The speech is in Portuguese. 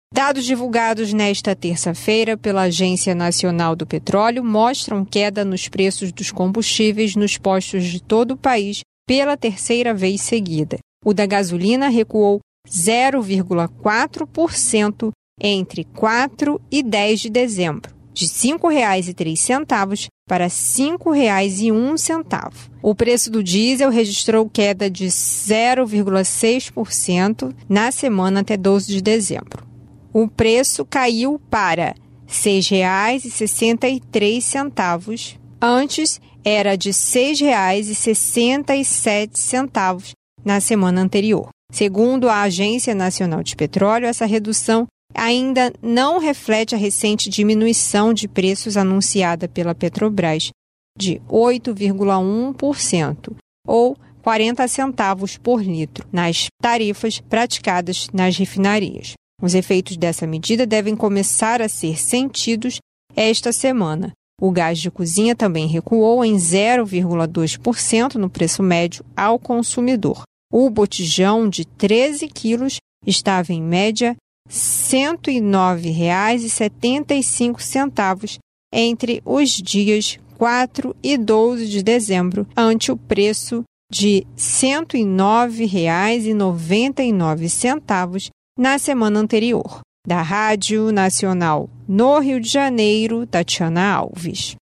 Dados divulgados nesta terça-feira pela Agência Nacional do Petróleo mostram queda nos preços dos combustíveis nos postos de todo o país pela terceira vez seguida. O da gasolina recuou 0,4% entre 4 e 10 de dezembro, de R$ 5,03 para R$ 5,01. O preço do diesel registrou queda de 0,6% na semana até 12 de dezembro. O preço caiu para R$ 6,63, antes era de R$ 6,67 na semana anterior. Segundo a Agência Nacional de Petróleo, essa redução ainda não reflete a recente diminuição de preços anunciada pela Petrobras, de 8,1%, ou 40 centavos por litro, nas tarifas praticadas nas refinarias. Os efeitos dessa medida devem começar a ser sentidos esta semana. O gás de cozinha também recuou em 0,2% no preço médio ao consumidor. O botijão de 13 quilos estava em média R$ 109,75 entre os dias 4 e 12 de dezembro, ante o preço de R$ 109,99 na semana anterior. Da Rádio Nacional no Rio de Janeiro, Tatiana Alves.